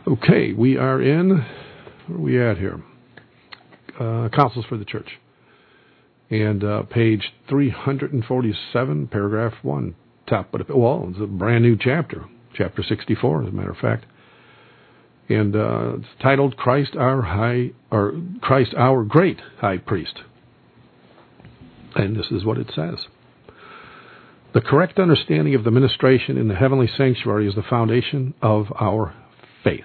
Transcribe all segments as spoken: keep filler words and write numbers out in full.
Okay, we are in, where are we at here? Uh, Counsels for the Church. And uh, page three forty-seven, paragraph one. Top, but well, it's a brand new chapter, chapter sixty-four, as a matter of fact. And uh, it's titled Christ Our High, or Christ Our Great High Priest. And this is what it says. The correct understanding of the ministration in the heavenly sanctuary is the foundation of our faith.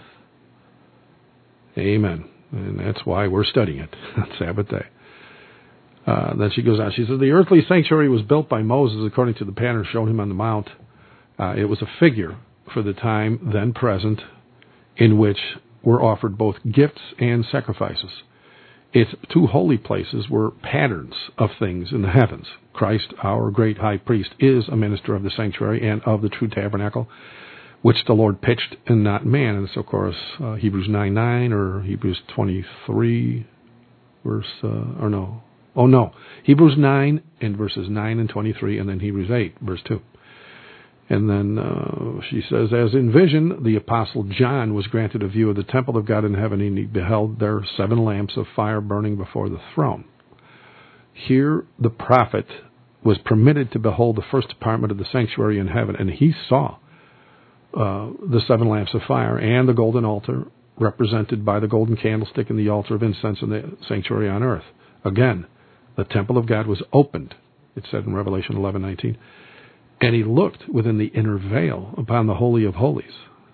Amen. And that's why we're studying it on Sabbath day. Uh, then she goes on. She says, the earthly sanctuary was built by Moses according to the pattern shown him on the mount. Uh, it was a figure for the time then present in which were offered both gifts and sacrifices. Its two holy places were patterns of things in the heavens. Christ, our great high priest, is a minister of the sanctuary and of the true tabernacle, which the Lord pitched and not man. And it's, of course, uh, Hebrews nine nine or Hebrews twenty-three, verse, uh, or no. Oh, no. Hebrews nine and verses nine and twenty-three, and then Hebrews eight, verse two. And then uh, she says, as in vision, the Apostle John was granted a view of the temple of God in heaven, and he beheld there seven lamps of fire burning before the throne. Here the prophet was permitted to behold the first apartment of the sanctuary in heaven, and he saw uh, the seven lamps of fire and the golden altar represented by the golden candlestick and the altar of incense in the sanctuary on earth. Again, the temple of God was opened, it said in Revelation eleven nineteen. And he looked within the inner veil upon the Holy of Holies.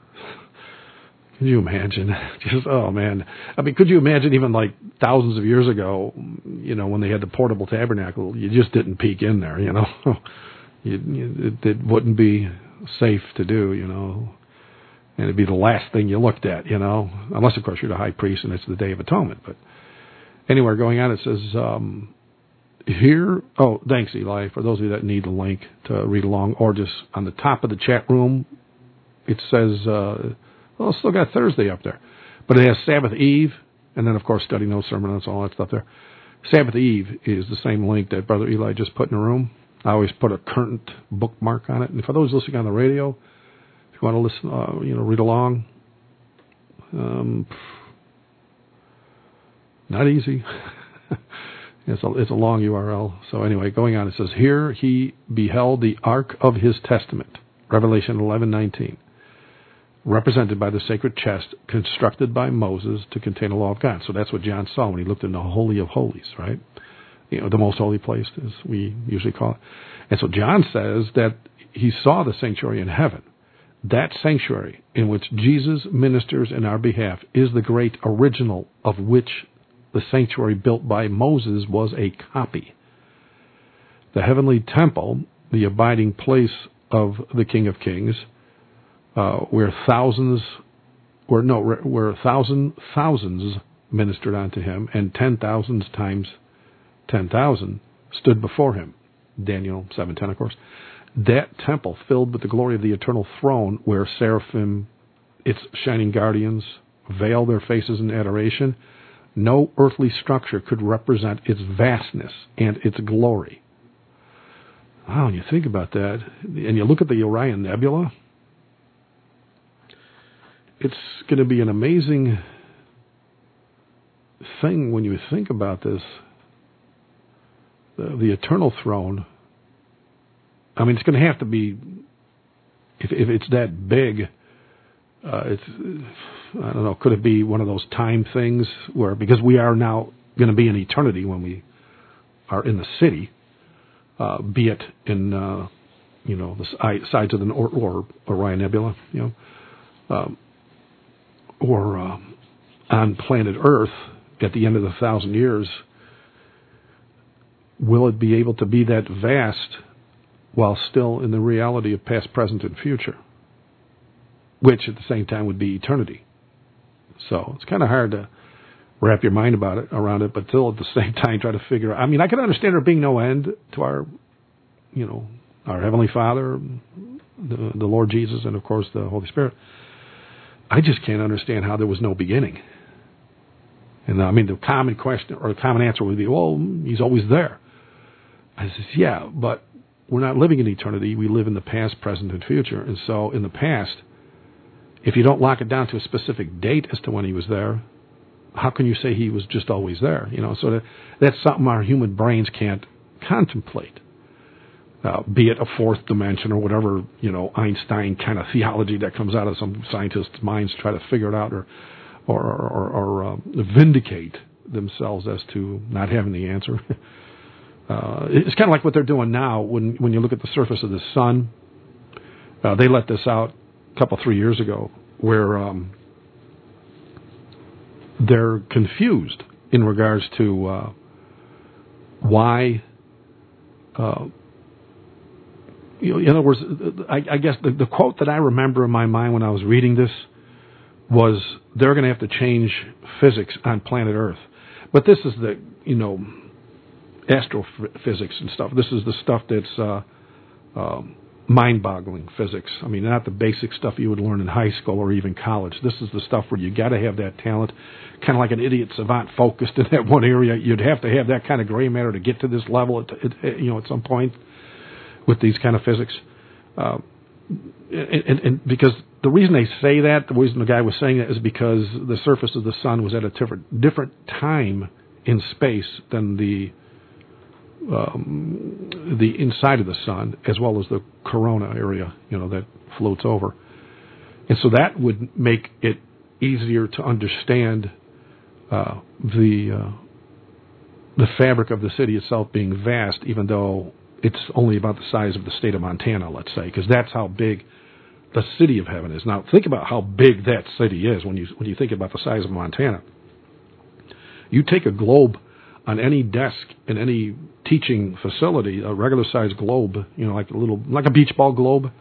Can you imagine? Just, oh, man. I mean, could you imagine even like thousands of years ago, you know, when they had the portable tabernacle, you just didn't peek in there, you know. you, you, it, it wouldn't be safe to do, you know. And it'd be the last thing you looked at, you know. Unless, of course, you're the high priest and it's the Day of Atonement. But anyway, going on, it says... Um, Here, oh, thanks, Eli, for those of you that need the link to read along, or just on the top of the chat room, it says, uh, well, it's still got Thursday up there, but it has Sabbath Eve, and then, of course, study notes, sermon notes, all that stuff there. Sabbath Eve is the same link that Brother Eli just put in the room. I always put a current bookmark on it, and for those listening on the radio, if you want to listen, uh, you know, read along, um, not easy. It's a, it's a long U R L. So anyway, going on, it says, here he beheld the ark of his testament, Revelation eleven nineteen, represented by the sacred chest constructed by Moses to contain the law of God. So that's what John saw when he looked in the Holy of Holies, right? You know, the most holy place, as we usually call it. And so John says that he saw the sanctuary in heaven. That sanctuary in which Jesus ministers in our behalf is the great original of which the sanctuary built by Moses was a copy. The heavenly temple, the abiding place of the King of Kings, uh, where thousands, where no, where thousand thousands ministered unto him, and ten thousands times ten thousand stood before him. Daniel seven ten, of course. That temple filled with the glory of the eternal throne, where seraphim, its shining guardians, veil their faces in adoration. No earthly structure could represent its vastness and its glory. Wow, when you think about that, and you look at the Orion Nebula, it's going to be an amazing thing when you think about this. The, the eternal throne, I mean, it's going to have to be, if, if it's that big, uh, it's... I don't know, could it be one of those time things where, because we are now going to be in eternity when we are in the city, uh, be it in, uh, you know, the sides of the or, or Orion Nebula, you know, um, or uh, on planet Earth at the end of the thousand years, will it be able to be that vast while still in the reality of past, present, and future, which at the same time would be eternity? So it's kind of hard to wrap your mind about it, around it, but still at the same time try to figure out. I mean, I can understand there being no end to our, you know, our Heavenly Father, the, the Lord Jesus, and of course the Holy Spirit. I just can't understand how there was no beginning. And I mean, the common question or the common answer would be, well, he's always there. I says, yeah, but we're not living in eternity. We live in the past, present, and future. And so in the past, if you don't lock it down to a specific date as to when he was there, how can you say he was just always there? You know, so that, that's something our human brains can't contemplate. Uh, be it a fourth dimension or whatever, you know, Einstein kind of theology that comes out of some scientists' minds to try to figure it out or or, or, or uh, vindicate themselves as to not having the answer. uh, it's kind of like what they're doing now when, when you look at the surface of the sun. Uh, they let this out a couple, three years ago where um, they're confused in regards to uh, why... Uh, You know, in other words, I, I guess the, the quote that I remember in my mind when I was reading this was they're going to have to change physics on planet Earth. But this is the, you know, astrophysics and stuff. This is the stuff that's uh, uh, mind-boggling physics. I mean, not the basic stuff you would learn in high school or even college. This is the stuff where you got to have that talent, kind of like an idiot savant focused in that one area. You'd have to have that kind of gray matter to get to this level, at, at, you know, at some point. With these kind of physics, uh, and, and, and because the reason they say that, the reason the guy was saying that is because the surface of the sun was at a different different time in space than the um, the inside of the sun, as well as the corona area, you know, that floats over, and so that would make it easier to understand uh, the uh, the fabric of the city itself being vast, even though it's only about the size of the state of Montana, let's say, because that's how big the city of heaven is. Now, think about how big that city is when you when you think about the size of Montana. You take a globe on any desk in any teaching facility, a regular-sized globe, you know, like a little, like a beach ball globe.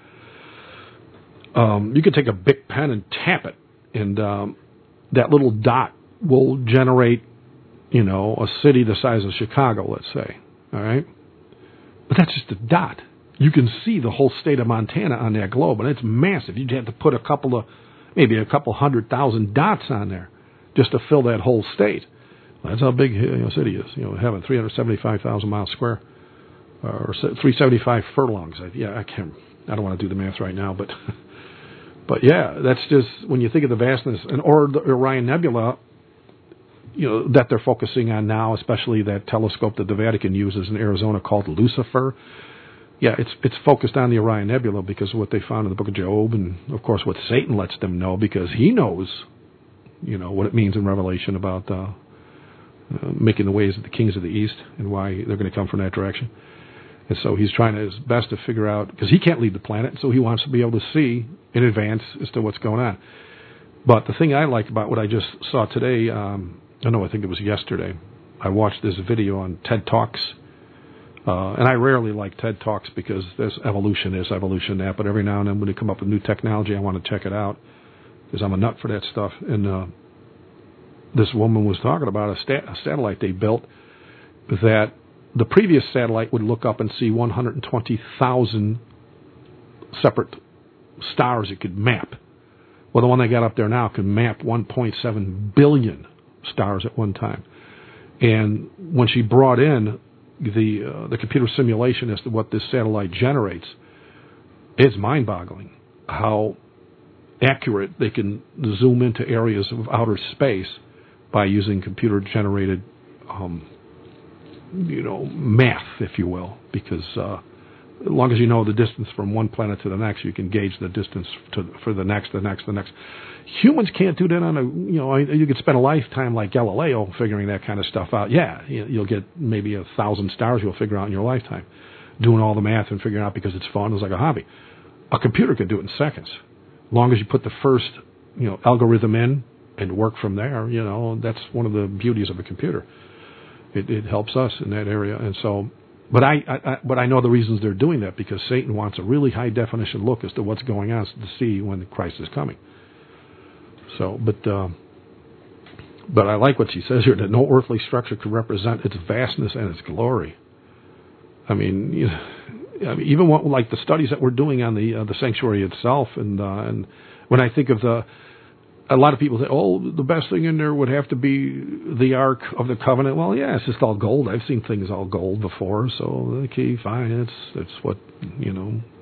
Um, you could take a Bic pen and tap it, and um, that little dot will generate, you know, a city the size of Chicago, let's say. All right. But that's just a dot. You can see the whole state of Montana on that globe, and it's massive. You'd have to put a couple of, maybe a couple hundred thousand dots on there just to fill that whole state. Well, that's how big you know, city is. You know, having three hundred seventy-five thousand miles square, or three hundred seventy-five furlongs. Yeah, I can't. I don't want to do the math right now, but, but yeah, that's just when you think of the vastness, and or the Orion Nebula. You know, that they're focusing on now, especially that telescope that the Vatican uses in Arizona called Lucifer. Yeah, it's it's focused on the Orion Nebula because of what they found in the Book of Job, and of course what Satan lets them know because he knows, you know, what it means in Revelation about uh, uh, making the ways of the kings of the East and why they're going to come from that direction. And so he's trying his best to figure out, because he can't leave the planet, so he wants to be able to see in advance as to what's going on. But the thing I like about what I just saw today, um, I know I think it was yesterday, I watched this video on TED Talks. Uh, and I rarely like TED Talks because there's evolution, this, evolution, that. But every now and then when they come up with new technology, I want to check it out because I'm a nut for that stuff. And uh, this woman was talking about a, stat- a satellite they built that the previous satellite would look up and see one hundred twenty thousand separate stars it could map. Well, the one they got up there now can map one point seven billion stars at one time. And when she brought in the uh, the computer simulation as to what this satellite generates, it's mind-boggling how accurate they can zoom into areas of outer space by using computer-generated, um, you know, math, if you will, because uh, as long as you know the distance from one planet to the next, you can gauge the distance to, for the next, the next, the next. Humans can't do that on a, you know, you could spend a lifetime like Galileo figuring that kind of stuff out. Yeah, you'll get maybe a thousand stars you'll figure out in your lifetime, doing all the math and figuring out because it's fun. It's like a hobby. A computer can do it in seconds. As long as you put the first, you know, algorithm in and work from there, you know, that's one of the beauties of a computer. It, it helps us in that area. And so, but I, I, but I know the reasons they're doing that because Satan wants a really high definition look as to what's going on to see when Christ is coming. So, but, uh, but I like what she says here, that no earthly structure could represent its vastness and its glory. I mean, you know, I mean, even what, like the studies that we're doing on the uh, the sanctuary itself, and uh, and when I think of the, a lot of people say, oh, the best thing in there would have to be the Ark of the Covenant. Well, yeah, it's just all gold. I've seen things all gold before, so okay, fine. It's it's what you know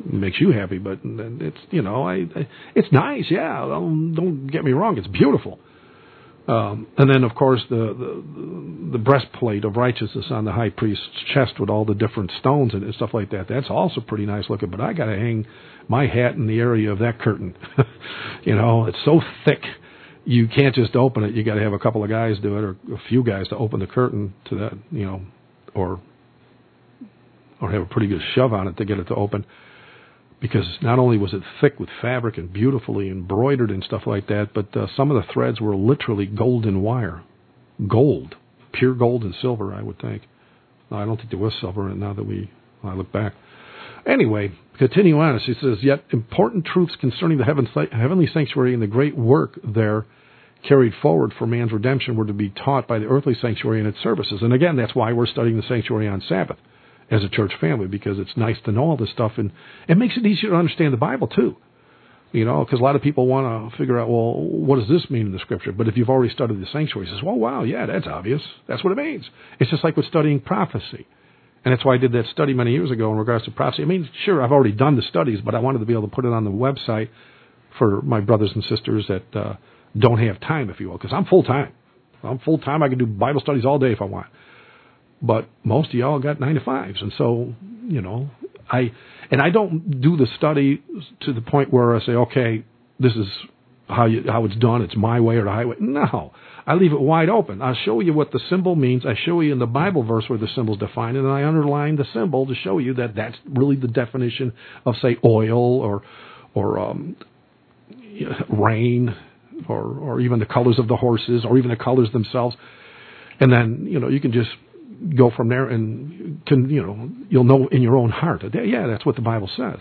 makes you happy, but it's, you know, I, I it's nice, yeah. Don't, don't get me wrong, it's beautiful. Um, and then, of course, the, the the breastplate of righteousness on the high priest's chest with all the different stones and stuff like that. That's also pretty nice looking. But I got to hang my hat in the area of that curtain. You know, it's so thick, you can't just open it. You got to have a couple of guys do it, or a few guys to open the curtain to that. You know, or or have a pretty good shove on it to get it to open. Because not only was it thick with fabric and beautifully embroidered and stuff like that, but uh, some of the threads were literally golden wire. Gold. Pure gold and silver, I would think. No, I don't think there was silver in it now that we I look back. Anyway, continue on. She says, yet important truths concerning the heaven, heavenly sanctuary and the great work there carried forward for man's redemption were to be taught by the earthly sanctuary and its services. And again, that's why we're studying the sanctuary on Sabbath as a church family, because it's nice to know all this stuff, and it makes it easier to understand the Bible too. You know, because a lot of people want to figure out, well, what does this mean in the Scripture? But if you've already studied the sanctuary, it says, well, wow, yeah, that's obvious. That's what it means. It's just like with studying prophecy. And that's why I did that study many years ago in regards to prophecy. I mean, sure, I've already done the studies, but I wanted to be able to put it on the website for my brothers and sisters that uh, don't have time, if you will, because I'm full-time. I'm full-time. I can do Bible studies all day if I want. But most of y'all got nine to fives. And so, you know, I, and I don't do the study to the point where I say, okay, this is how you, how it's done. It's my way or the highway. No, I leave it wide open. I'll show you what the symbol means. I show you in the Bible verse where the symbol's defined, and I underline the symbol to show you that that's really the definition of, say, oil or, or, um, rain, or, or even the colors of the horses, or even the colors themselves. And then, you know, you can just go from there and, can, you know, you'll know in your own heart that, yeah, that's what the Bible says.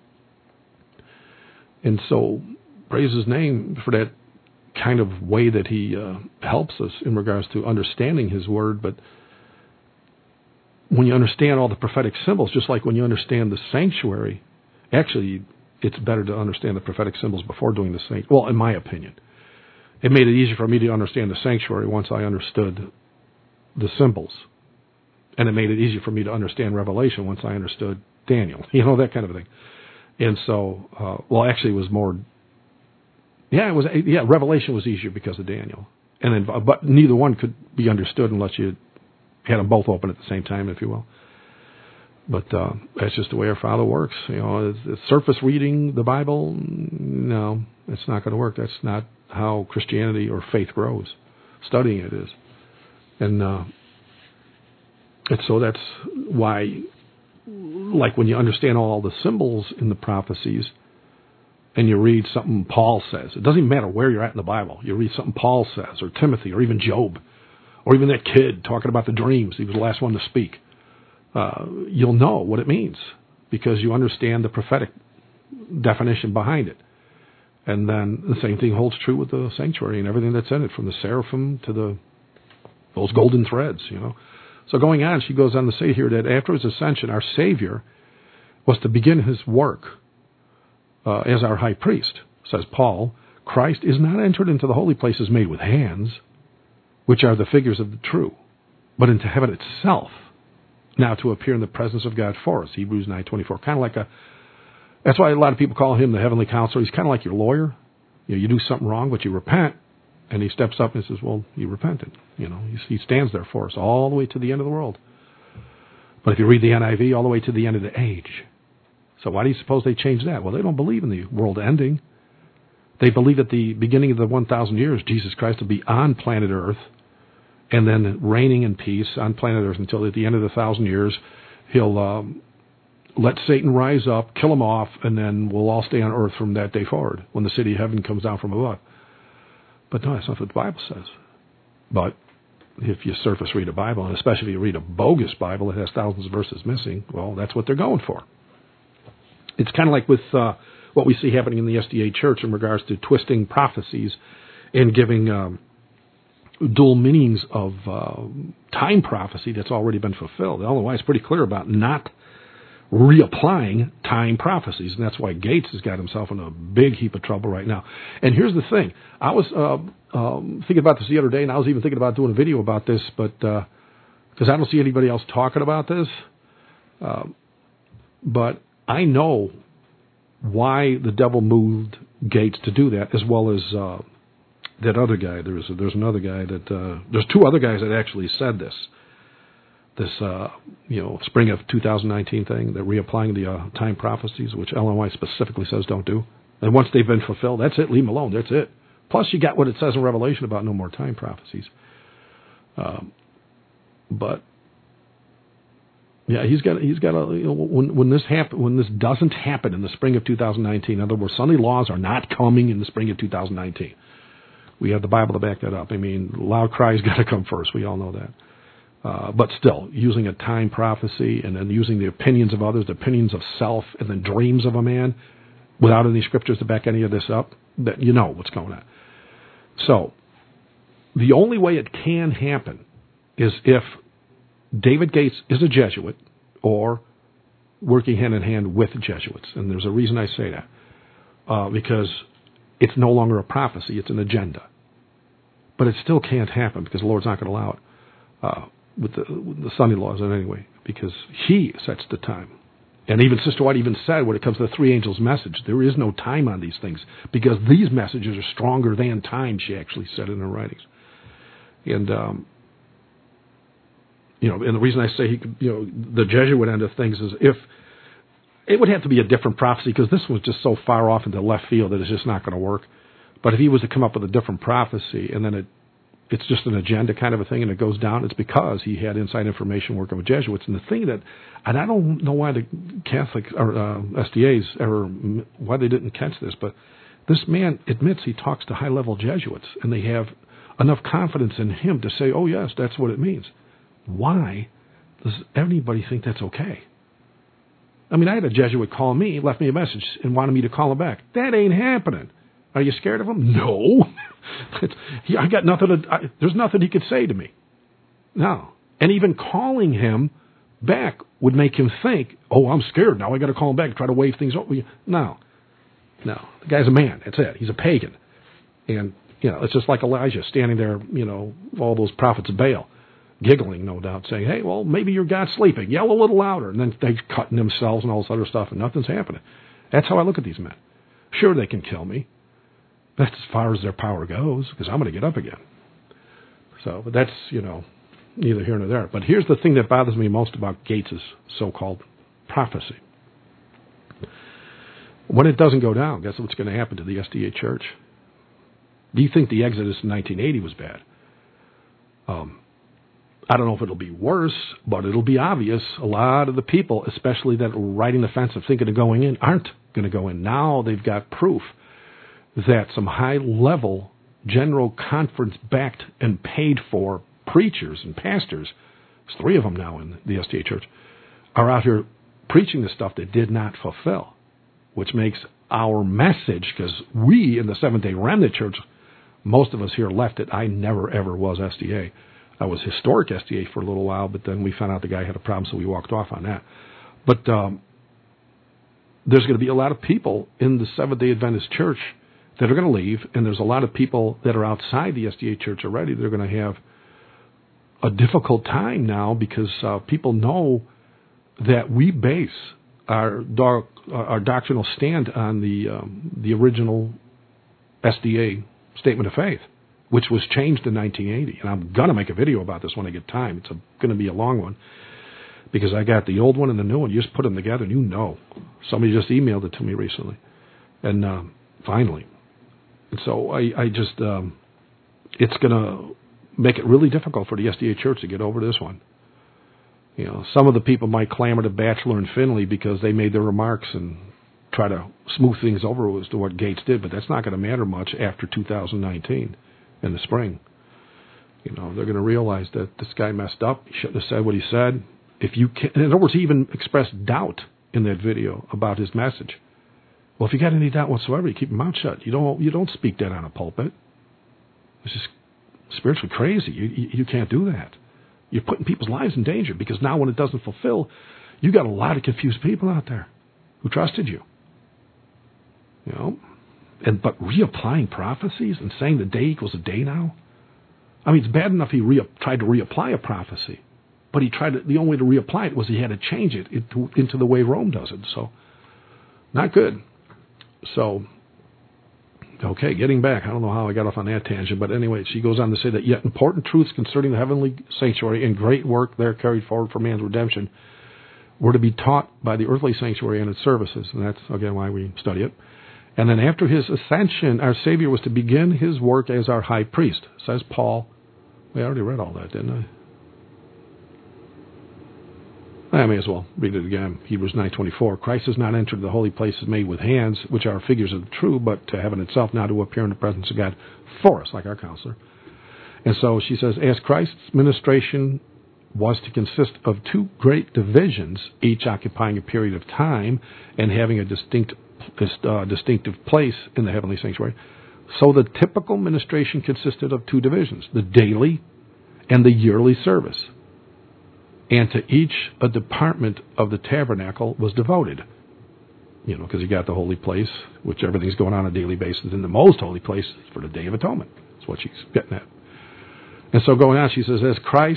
And so, praise His name for that kind of way that He uh, helps us in regards to understanding His Word. But when you understand all the prophetic symbols, just like when you understand the sanctuary, actually, it's better to understand the prophetic symbols before doing the sanctuary. Well, in my opinion. It made it easier for me to understand the sanctuary once I understood the symbols. And it made it easier for me to understand Revelation once I understood Daniel. You know, that kind of thing. And so, uh, well, actually it was more, yeah, it was, yeah, Revelation was easier because of Daniel. And then, but neither one could be understood unless you had them both open at the same time, if you will. But uh, that's just the way our Father works. You know, it's, it's surface reading the Bible, no, it's not going to work. That's not how Christianity or faith grows. Studying it is. And, uh, and so that's why, like when you understand all the symbols in the prophecies and you read something Paul says, it doesn't even matter where you're at in the Bible. You read something Paul says, or Timothy, or even Job, or even that kid talking about the dreams. He was the last one to speak. Uh, you'll know what it means because you understand the prophetic definition behind it. And then the same thing holds true with the sanctuary and everything that's in it, from the seraphim to the those golden threads, you know. So going on, she goes on to say here that after His ascension, our Savior was to begin His work uh, as our high priest. Says Paul, Christ is not entered into the holy places made with hands, which are the figures of the true, but into heaven itself, now to appear in the presence of God for us. Hebrews nine twenty-four. Kind of like a, that's why a lot of people call Him the heavenly counselor. He's kind of like your lawyer. You know, you do something wrong, but you repent. And He steps up and says, well, you repented. You know, He stands there for us all the way to the end of the world. But if you read the N I V, all the way to the end of the age. So why do you suppose they changed that? Well, they don't believe in the world ending. They believe at the beginning of the one thousand years, Jesus Christ will be on planet Earth and then reigning in peace on planet Earth until at the end of the thousand years, He'll um, let Satan rise up, kill him off, and then we'll all stay on Earth from that day forward when the city of heaven comes down from above. But no, that's not what the Bible says. But if you surface read a Bible, and especially if you read a bogus Bible that has thousands of verses missing, well, that's what they're going for. It's kind of like with uh, what we see happening in the S D A Church in regards to twisting prophecies and giving um, dual meanings of uh, time prophecy that's already been fulfilled. Ellen White's pretty clear about not reapplying time prophecies, and that's why Gates has got himself in a big heap of trouble right now. And here's the thing. I was uh, um, thinking about this the other day, and I was even thinking about doing a video about this, but because uh, I don't see anybody else talking about this. Uh, but I know why the devil moved Gates to do that, as well as uh, that other guy. There's there's another guy that uh, there's two other guys that actually said this. This uh, you know spring of two thousand nineteen thing, that reapplying the uh, time prophecies, which Ellen White specifically says don't do. And once they've been fulfilled, that's it. Leave them alone. That's it. Plus, you got what it says in Revelation about no more time prophecies. Um, but yeah, he's got he's got a you know, when when this happen when this doesn't happen in the spring of two thousand nineteen. In other words, Sunday laws are not coming in the spring of two thousand nineteen. We have the Bible to back that up. I mean, loud cries got to come first. We all know that. Uh, but still, using a time prophecy and then using the opinions of others, the opinions of self, and the dreams of a man, without any scriptures to back any of this up, that you know what's going on. So, the only way it can happen is if David Gates is a Jesuit or working hand in hand with Jesuits. And there's a reason I say that. Uh, because it's no longer a prophecy, it's an agenda. But it still can't happen because the Lord's not going to allow it uh, with, the, with the Sunday laws in any way, because He sets the time. And even Sister White even said, when it comes to the three angels' message, there is no time on these things because these messages are stronger than time, she actually said in her writings. And, um, you know, and the reason I say he could, you know, the Jesuit end of things is if it would have to be a different prophecy, because this was just so far off into left field that it's just not going to work. But if he was to come up with a different prophecy and then it it's just an agenda kind of a thing and it goes down, it's because he had inside information working with Jesuits. And the thing that, and I don't know why the Catholics or uh, S D As ever, why they didn't catch this, but this man admits he talks to high-level Jesuits and they have enough confidence in him to say, oh, yes, that's what it means. Why does anybody think that's okay? I mean, I had a Jesuit call me, left me a message, and wanted me to call him back. That ain't happening. Are you scared of him? No. he, I got nothing to, I, there's nothing he could say to me. No. And even calling him back would make him think, oh, I'm scared now. I got to call him back and try to wave things over. No. No. The guy's a man. That's it. He's a pagan. And, you know, it's just like Elijah standing there, you know, all those prophets of Baal, giggling, no doubt, saying, hey, well, maybe your God's sleeping. Yell a little louder. And then they're cutting themselves and all this other stuff, and nothing's happening. That's how I look at these men. Sure, they can kill me. That's as far as their power goes, because I'm going to get up again. So, but that's, you know, neither here nor there. But here's the thing that bothers me most about Gates' so-called prophecy. When it doesn't go down, guess what's going to happen to the S D A Church? Do you think the Exodus in nineteen eighty was bad? Um, I don't know if it'll be worse, but it'll be obvious. A lot of the people, especially that are riding the fence of thinking of going in, aren't going to go in. Now they've got proof that some high-level general conference-backed and paid-for preachers and pastors, there's three of them now in the S D A Church, are out here preaching the stuff they did not fulfill, which makes our message, because we in the Seventh-day Remnant Church, most of us here left it. I never, ever was S D A. I was historic S D A for a little while, but then we found out the guy had a problem, so we walked off on that. But um, there's going to be a lot of people in the Seventh-day Adventist Church that are going to leave, and there's a lot of people that are outside the S D A Church already. They're going to have a difficult time now because uh, people know that we base our doc, our doctrinal stand on the um, the original S D A Statement of Faith, which was changed in nineteen eighty. And I'm going to make a video about this when I get time. It's going to be a long one because I got the old one and the new one. You just put them together and you know. Somebody just emailed it to me recently. And um, finally. And so I, I just, um, it's going to make it really difficult for the S D A Church to get over this one. You know, some of the people might clamor to Batchelor and Finley because they made their remarks and try to smooth things over as to what Gates did, but that's not going to matter much after two thousand nineteen in the spring. You know, they're going to realize that this guy messed up. He shouldn't have said what he said. If you can, in other words, he even expressed doubt in that video about his message. Well, if you got any doubt whatsoever, you keep your mouth shut. You don't. You don't speak that on a pulpit. It's just spiritually crazy. You, you you can't do that. You're putting people's lives in danger because now when it doesn't fulfill, you got a lot of confused people out there who trusted you. You know, and but reapplying prophecies and saying the day equals a day now. I mean, it's bad enough he re- tried to reapply a prophecy, but he tried to, the only way to reapply it was he had to change it into, into the way Rome does it. So, not good. So, okay, getting back, I don't know how I got off on that tangent, but anyway, she goes on to say that yet important truths concerning the heavenly sanctuary and great work there carried forward for man's redemption were to be taught by the earthly sanctuary and its services, and that's, again, why we study it. And then after his ascension, our Savior was to begin his work as our high priest, says Paul. We already read all that, didn't I? I may as well read it again. Hebrews nine twenty-four. Christ has not entered the holy places made with hands, which are figures of the true, but to heaven itself, now to appear in the presence of God for us, like our counselor. And so she says, as Christ's ministration was to consist of two great divisions, each occupying a period of time and having a distinct, uh, distinctive place in the heavenly sanctuary, so the typical ministration consisted of two divisions, the daily and the yearly service. And to each a department of the tabernacle was devoted. You know, because you got the holy place, which everything's going on a daily basis, and the most holy place for the Day of Atonement. That's what she's getting at. And so going on, she says, as Christ,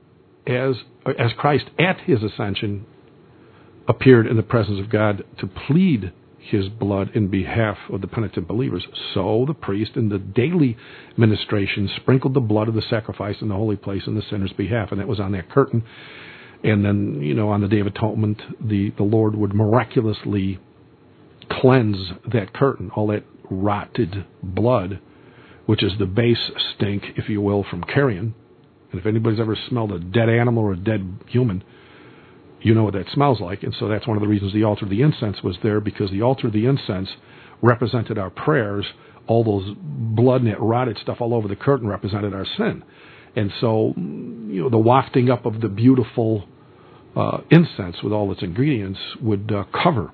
as as Christ at his ascension appeared in the presence of God to plead his blood in behalf of the penitent believers, so the priest in the daily ministration sprinkled the blood of the sacrifice in the holy place in the sinner's behalf, and that was on that curtain. And then, you know, on the Day of Atonement, the, the Lord would miraculously cleanse that curtain, all that rotted blood, which is the base stink, if you will, from carrion. And if anybody's ever smelled a dead animal or a dead human, you know what that smells like. And so that's one of the reasons the altar of the incense was there, because the altar of the incense represented our prayers. All those blood and that rotted stuff all over the curtain represented our sin. And so, you know, the wafting up of the beautiful uh, incense with all its ingredients would uh, cover,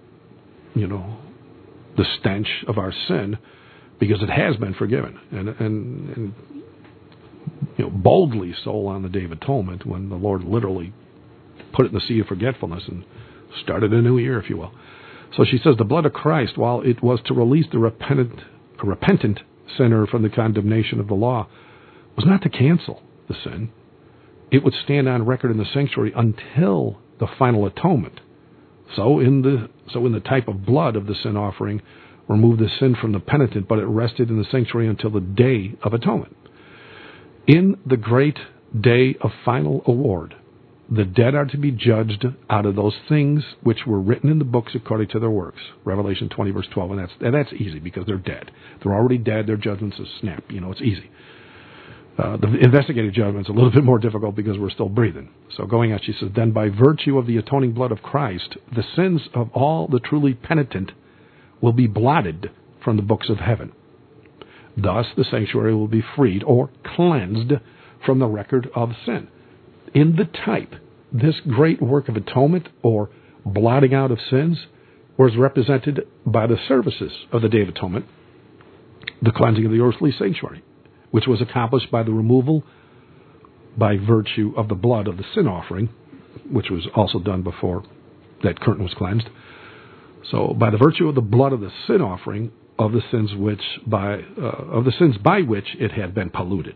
you know, the stench of our sin, because it has been forgiven. And, and, and you know, boldly so on the Day of Atonement, when the Lord literally put it in the sea of forgetfulness and started a new year, if you will. So she says, the blood of Christ, while it was to release the repentant, a repentant sinner from the condemnation of the law, was not to cancel the sin. It would stand on record in the sanctuary until the final atonement. So in the so in the type of blood of the sin offering removed the sin from the penitent, but it rested in the sanctuary until the Day of Atonement. In the great day of final award, the dead are to be judged out of those things which were written in the books according to their works. Revelation twenty, verse twelve, and that's and that's easy because they're dead. They're already dead. Their judgment's a snap. You know, it's easy. Uh, the investigative judgment's a little bit more difficult because we're still breathing. So going on, she says, then by virtue of the atoning blood of Christ, the sins of all the truly penitent will be blotted from the books of heaven. Thus, the sanctuary will be freed or cleansed from the record of sin. In the type, this great work of atonement or blotting out of sins was represented by the services of the Day of Atonement, the cleansing of the earthly sanctuary, which was accomplished by the removal by virtue of the blood of the sin offering, which was also done before that curtain was cleansed. So by the virtue of the blood of the sin offering, of the sins which by uh, of the sins by which it had been polluted.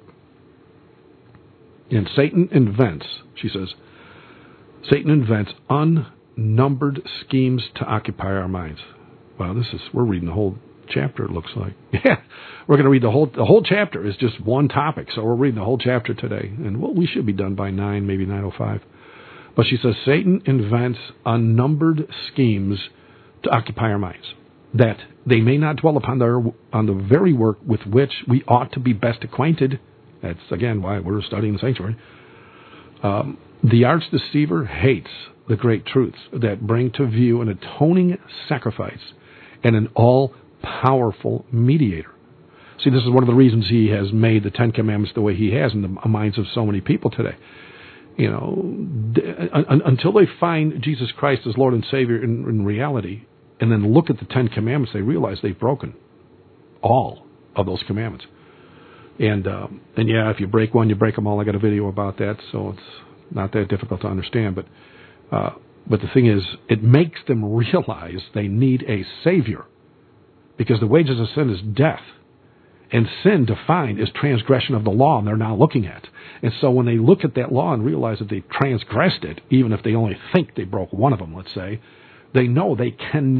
And Satan invents, she says, Satan invents unnumbered schemes to occupy our minds. Wow, this is we're reading the whole chapter, it looks like. Yeah, we're going to read the whole the whole chapter is just one topic, so we're reading the whole chapter today, and well, we should be done by nine, maybe nine oh five. But she says Satan invents unnumbered schemes to occupy our minds, that they may not dwell upon their on the very work with which we ought to be best acquainted. That's again why we're studying the sanctuary. Um, the arch deceiver hates the great truths that bring to view an atoning sacrifice and an all-powerful mediator. See, this is one of the reasons he has made the Ten Commandments the way he has in the minds of so many people today. You know, until they find Jesus Christ as Lord and Savior in, in reality, and then look at the Ten Commandments, they realize they've broken all of those commandments. And um, and yeah, if you break one, you break them all. I got a video about that, so it's not that difficult to understand. But uh, but the thing is, it makes them realize they need a Savior, because the wages of sin is death. And sin defined is transgression of the law, and they're now looking at. And so when they look at that law and realize that they've transgressed it, even if they only think they broke one of them, let's say, they know they cannot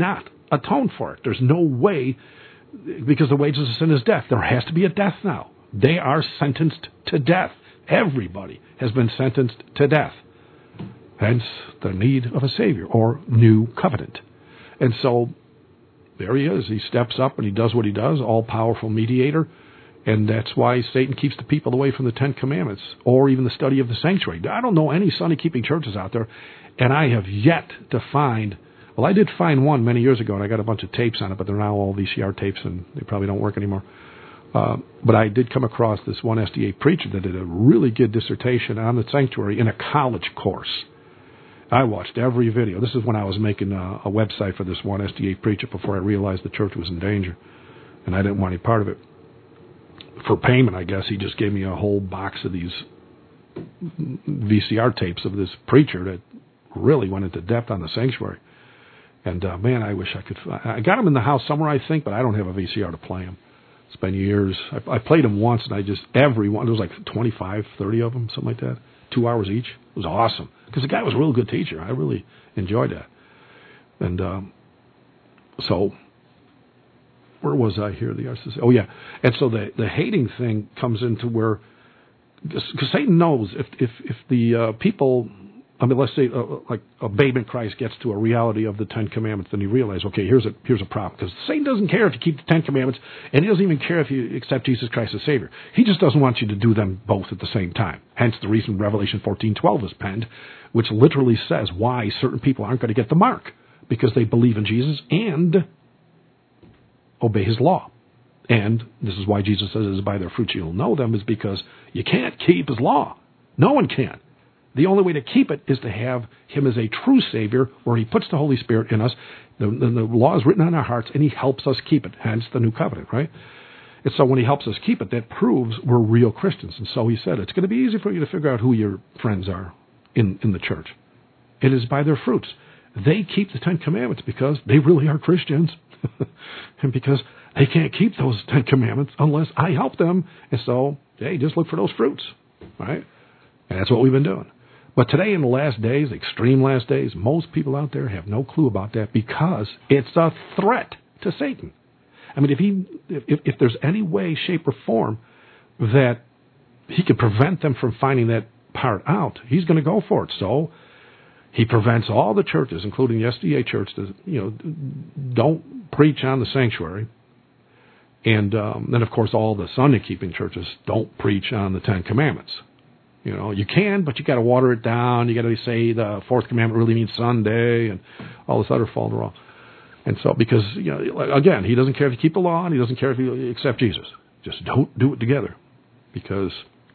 atone for it. There's no way, because the wages of sin is death. There has to be a death now. They are sentenced to death. Everybody has been sentenced to death. Hence the need of a Savior or new covenant. And so there he is. He steps up and he does what he does, all-powerful mediator. And that's why Satan keeps the people away from the Ten Commandments or even the study of the sanctuary. I don't know any Sunday-keeping churches out there, and I have yet to find, well, I did find one many years ago, and I got a bunch of tapes on it, but they're now all V C R tapes, and they probably don't work anymore. Uh, but I did come across this one S D A preacher that did a really good dissertation on the sanctuary in a college course. I watched every video. This is when I was making a, a website for this one S D A preacher before I realized the church was in danger, and I didn't want any part of it. For payment, I guess, he just gave me a whole box of these V C R tapes of this preacher that really went into depth on the sanctuary. And, uh, man, I wish I could. I got them in the house somewhere, I think, but I don't have a V C R to play them. It's been years. I, I played them once, and I just, every one, there was like twenty-five, thirty of them, something like that, two hours each. It was awesome, because the guy was a real good teacher. I really enjoyed that. And um, so, where was I here? The Oh, yeah. And so the, the hating thing comes into where, because Satan knows if, if, if the uh, people, I mean, let's say uh, like a babe in Christ gets to a reality of the Ten Commandments, then you realize, okay, here's a here's a problem. Because Satan doesn't care if you keep the Ten Commandments, and he doesn't even care if you accept Jesus Christ as Savior. He just doesn't want you to do them both at the same time. Hence the reason Revelation fourteen twelve is penned, which literally says why certain people aren't going to get the mark, because they believe in Jesus and obey his law. And this is why Jesus says, by their fruits you'll know them, is because you can't keep his law. No one can. The only way to keep it is to have him as a true Savior, where he puts the Holy Spirit in us. The, the, the law is written on our hearts, and he helps us keep it, hence the new covenant, right? And so when he helps us keep it, that proves we're real Christians. And so he said, it's going to be easy for you to figure out who your friends are in, in the church. It is by their fruits. They keep the Ten Commandments because they really are Christians. And because they can't keep those Ten Commandments unless I help them. And so, hey, just look for those fruits, right? And that's what we've been doing. But today, in the last days, extreme last days, most people out there have no clue about that, because it's a threat to Satan. I mean, if he, if, if there's any way, shape, or form that he can prevent them from finding that part out, he's going to go for it. So he prevents all the churches, including the S D A church, to, you know, don't preach on the sanctuary. And um, then, of course, all the Sunday-keeping churches don't preach on the Ten Commandments. You know, you can, but you got to water it down. You got to say the fourth commandment really means Sunday, and all this other falderall. And so, because, you know, again, he doesn't care if you keep the law, and he doesn't care if you accept Jesus. Just don't do it together, because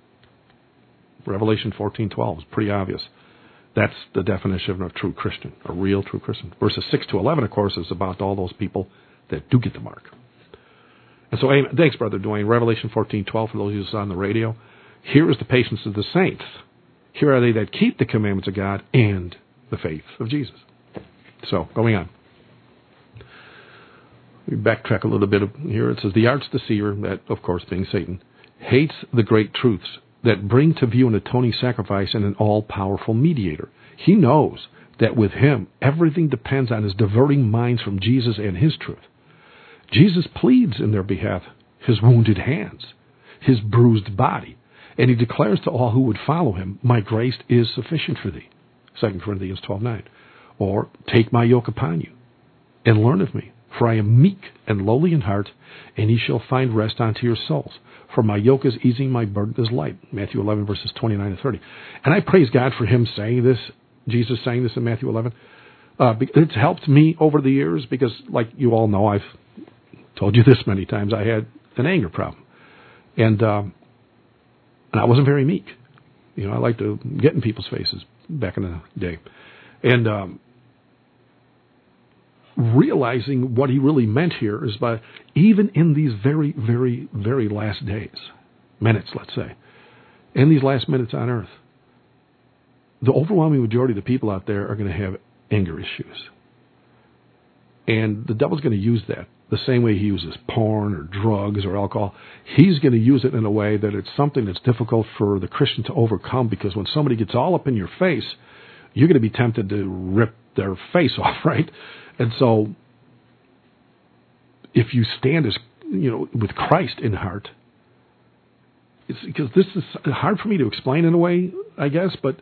Revelation fourteen twelve is pretty obvious. That's the definition of a true Christian, a real true Christian. Verses six to eleven, of course, is about all those people that do get the mark. And so, amen. Thanks, Brother Dwayne. Revelation fourteen twelve, for those of you on the radio. Here is the patience of the saints. Here are they that keep the commandments of God and the faith of Jesus. So, going on. We backtrack a little bit here. It says, the arch deceiver, that, of course, being Satan, hates the great truths that bring to view an atoning sacrifice and an all-powerful mediator. He knows that with him, everything depends on his diverting minds from Jesus and his truth. Jesus pleads in their behalf his wounded hands, his bruised body, and he declares to all who would follow him, my grace is sufficient for thee, Second Corinthians twelve nine. Or, take my yoke upon you, and learn of me, for I am meek and lowly in heart, and ye shall find rest unto your souls. For my yoke is easy, my burden is light, Matthew eleven, verses twenty-nine and thirty. And I praise God for him saying this, Jesus saying this in Matthew eleven. Uh, it's helped me over the years, because, like you all know, I've told you this many times, I had an anger problem. And, um, and I wasn't very meek. You know, I liked to get in people's faces back in the day. And um, realizing what he really meant here is by, even in these very, very, very last days, minutes, let's say, in these last minutes on earth, the overwhelming majority of the people out there are going to have anger issues. And the devil's going to use that the same way he uses porn or drugs or alcohol. He's going to use it in a way that it's something that's difficult for the Christian to overcome, because when somebody gets all up in your face, you're going to be tempted to rip their face off, right? And so if you stand as, you know, with Christ in heart, it's because this is hard for me to explain in a way, I guess, but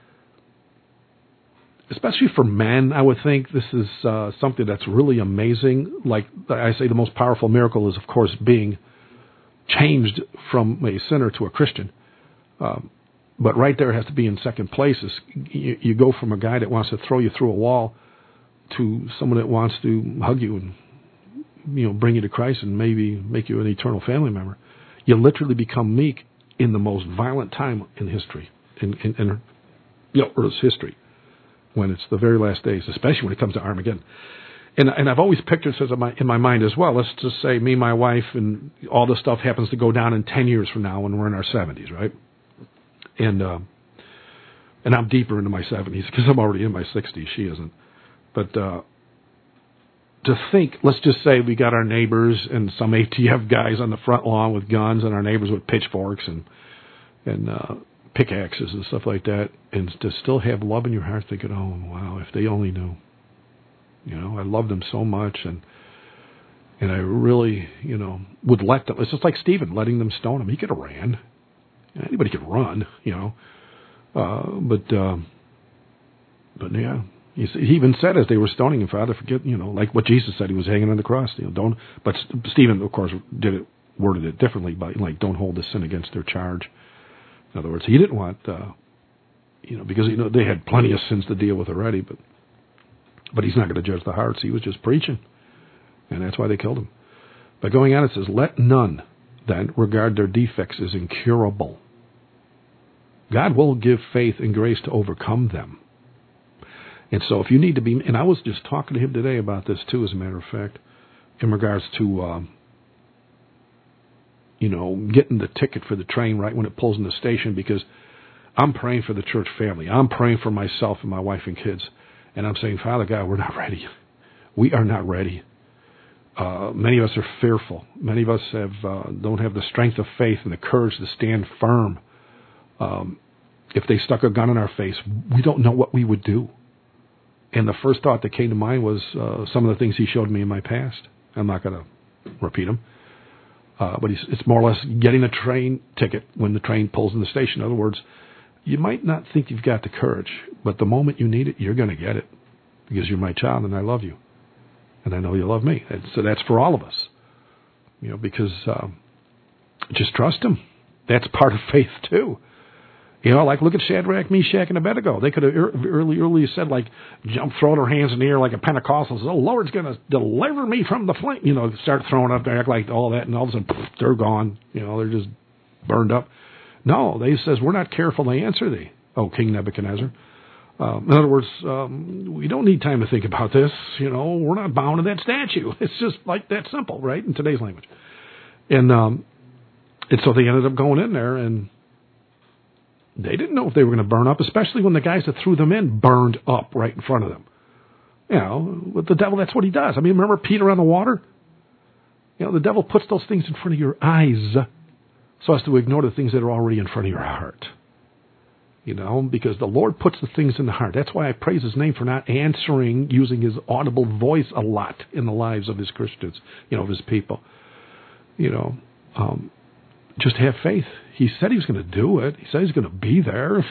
especially for men, I would think this is uh, something that's really amazing. Like I say, the most powerful miracle is, of course, being changed from a sinner to a Christian. Um, but right there has to be in second place. Is you, you go from a guy that wants to throw you through a wall to someone that wants to hug you and, you know, bring you to Christ and maybe make you an eternal family member. You literally become meek in the most violent time in history, in, in, in you know, Earth's history, when it's the very last days, especially when it comes to Armageddon. And, and I've always pictured this in my, in my mind as well. Let's just say me, my wife, and all this stuff happens to go down in ten years from now when we're in our seventies, right? And uh, and I'm deeper into my seventies because I'm already in my sixties. She isn't. But uh, to think, let's just say we got our neighbors and some A T F guys on the front lawn with guns and our neighbors with pitchforks and and uh, pickaxes and stuff like that, and to still have love in your heart thinking, oh, wow, if they only knew. You know, I love them so much, and and I really, you know, would let them. It's just like Stephen, letting them stone him. He could have ran. Anybody could run, you know. Uh, but, uh, but yeah, he, he even said as they were stoning him, Father, forget, you know, like what Jesus said, he was hanging on the cross. You know, don't. But Stephen, of course, did it, worded it differently, by like, don't hold the sin against their charge. In other words, he didn't want, uh, you know, because you know they had plenty of sins to deal with already, but. But he's not going to judge the hearts. He was just preaching. And that's why they killed him. But going on, it says, let none, then, regard their defects as incurable. God will give faith and grace to overcome them. And so if you need to be, and I was just talking to him today about this too, as a matter of fact, in regards to, um, you know, getting the ticket for the train right when it pulls in the station, because I'm praying for the church family. I'm praying for myself and my wife and kids. And I'm saying, Father God, we're not ready. We are not ready. Uh, many of us are fearful. Many of us have uh, don't have the strength of faith and the courage to stand firm. Um, if they stuck a gun in our face, we don't know what we would do. And the first thought that came to mind was uh, some of the things he showed me in my past. I'm not going to repeat them. Uh, but he's, it's more or less getting a train ticket when the train pulls in the station. In other words, you might not think you've got the courage, but the moment you need it, you're going to get it because you're my child and I love you. And I know you love me. And so that's for all of us, you know, because um, just trust him. That's part of faith too. You know, like look at Shadrach, Meshach, and Abednego. They could have early, earlier said like, jump, throw their hands in the air like a Pentecostal. Says, oh, Lord's going to deliver me from the flame. You know, start throwing up there, act like all that, and all of a sudden, poof, they're gone. You know, they're just burned up. No, they says, we're not careful to answer thee, O King Nebuchadnezzar. Um, in other words, um, we don't need time to think about this. You know, we're not bound to that statue. It's just like that simple, right, in today's language. And um, and so they ended up going in there, and they didn't know if they were going to burn up, especially when the guys that threw them in burned up right in front of them. You know, with the devil, that's what he does. I mean, remember Peter on the water? You know, the devil puts those things in front of your eyes so as to ignore the things that are already in front of your heart. You know, because the Lord puts the things in the heart. That's why I praise his name for not answering, using his audible voice a lot in the lives of his Christians, you know, of his people. You know, um, just have faith. He said he was going to do it. He said he's going to be there.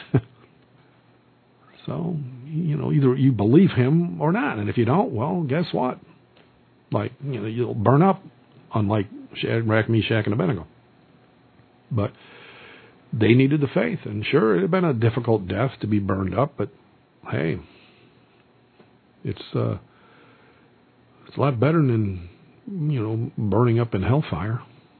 So, you know, either you believe him or not. And if you don't, well, guess what? Like, you know, you'll burn up, unlike Shadrach, Meshach, and Abednego. But they needed the faith. And sure, it had been a difficult death to be burned up, but hey, it's uh, it's a lot better than, you know, burning up in hellfire.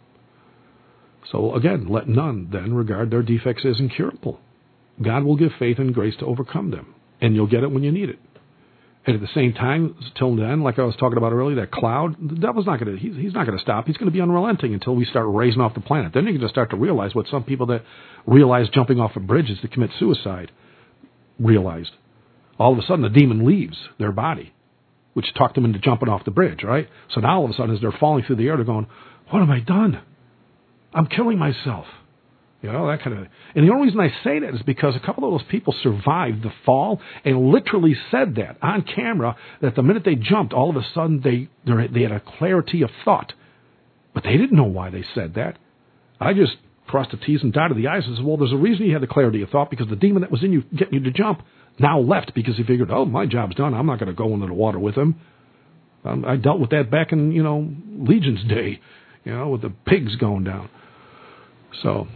So again, let none then regard their defects as incurable. God will give faith and grace to overcome them, and you'll get it when you need it. And at the same time, till then, like I was talking about earlier, that cloud, the devil's not going to, he's, he's not going to stop. He's going to be unrelenting until we start raising off the planet. Then you're going to start to realize what some people that realize jumping off of bridges to commit suicide realized. All of a sudden, the demon leaves their body, which talked them into jumping off the bridge, right? So now all of a sudden, as they're falling through the air, they're going, what have I done? I'm killing myself. You know, that kind of. And the only reason I say that is because a couple of those people survived the fall and literally said that on camera, that the minute they jumped, all of a sudden they they had a clarity of thought. But they didn't know why they said that. I just crossed the T's and dotted the I's and said, well, there's a reason you had the clarity of thought, because the demon that was in you getting you to jump now left because he figured, oh, my job's done. I'm not going to go into the water with him. Um, I dealt with that back in, you know, Legion's day, you know, with the pigs going down. So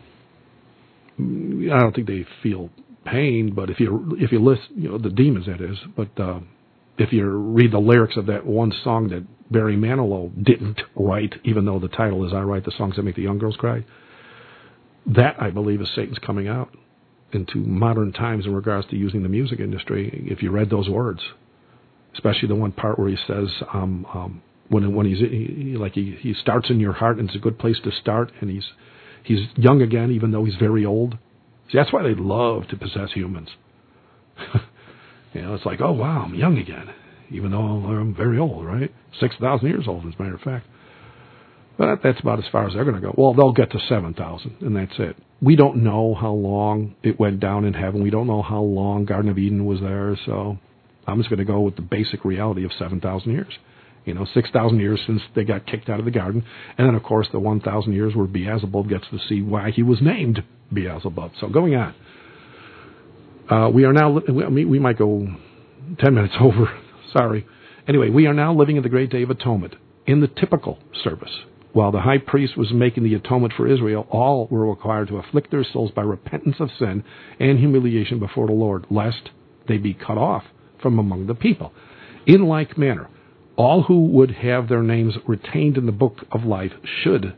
I don't think they feel pain, but if you if you listen, you know, the demons, that is, but uh, if you read the lyrics of that one song that Barry Manilow didn't write, even though the title is I Write the Songs That Make the Young Girls Cry, that, I believe, is Satan's coming out into modern times in regards to using the music industry. If you read those words, especially the one part where he says, um, um, when when he's he, like he, he starts in your heart, and it's a good place to start, and he's he's young again, even though he's very old. See, that's why they love to possess humans. You know, it's like, oh wow, I'm young again, even though I'm very old, right? Six thousand years old, as a matter of fact. But that's about as far as they're going to go. Well, they'll get to seven thousand, and that's it. We don't know how long it went down in heaven. We don't know how long Garden of Eden was there, so I'm just going to go with the basic reality of seven thousand years. You know, six thousand years since they got kicked out of the garden. And then, of course, the one thousand years where Beelzebub gets to see why he was named Beelzebub. So going on. Uh, we are now, we, we might go ten minutes over. Sorry. Anyway, we are now living in the great day of atonement in the typical service. While the high priest was making the atonement for Israel, all were required to afflict their souls by repentance of sin and humiliation before the Lord, lest they be cut off from among the people. In like manner, all who would have their names retained in the book of life should.